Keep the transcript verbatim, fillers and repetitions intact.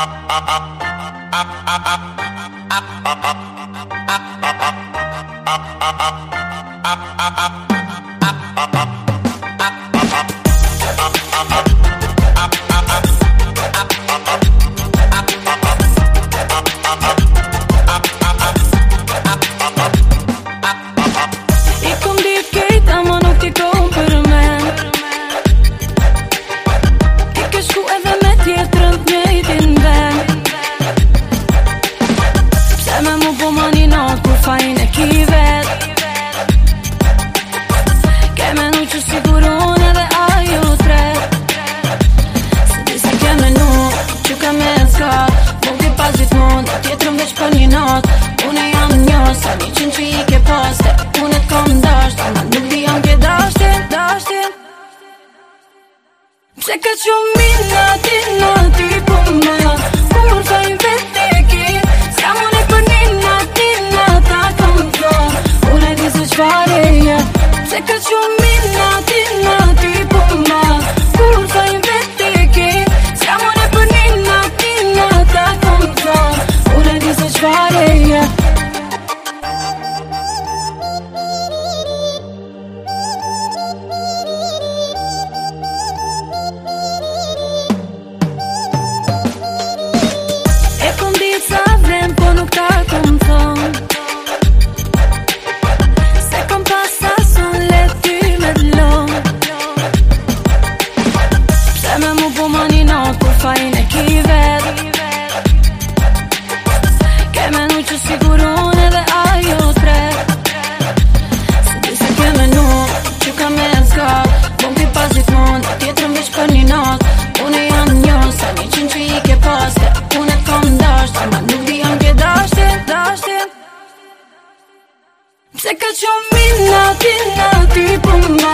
kom dit keita ma nuk t'i kom për men. Ti ke shku edhe me tjetrën t'njejtin ven. Pse me mu po ma një natë kur fajin e ki vet. Ke menu që siguron edhe ajo t'ret. Se di se ke menu që ka me s'ka. Mund t'i pas gjithmon tjetrën veç për një natë. Une jam njës, sa një qënë që i ke paste. Une t'kom dasht, ama nuk di jam ke dashtin, dashtin. Pse ka shumë mina ti në ti po më. Kur fajn vete ki, s'kam une për nina ti në ta kom t'lo. Une di se qfare je. Pse ka shumë mina ti në ti po më. Kur fajn vete ki, s'kam une për nina ti në ta kom t'lo. Une di se qfare je. Po nuk ta kom thon. Se kom pas asun le ty me d'lon. Pse me mu po ma një natë kur fajin e ki vet. Ke menu që siguron edhe ajo t'ret. Se di se ke menu që ka me s'ka. Bom t'i pas gjithmon tjetrën veç për një natë. Une jam njës, sa një qënë që i ke paste. Une t'kom dasht, ama nuk di jam ke dashtin, dashtin. Pse ka shumë mina ti në ti po ma.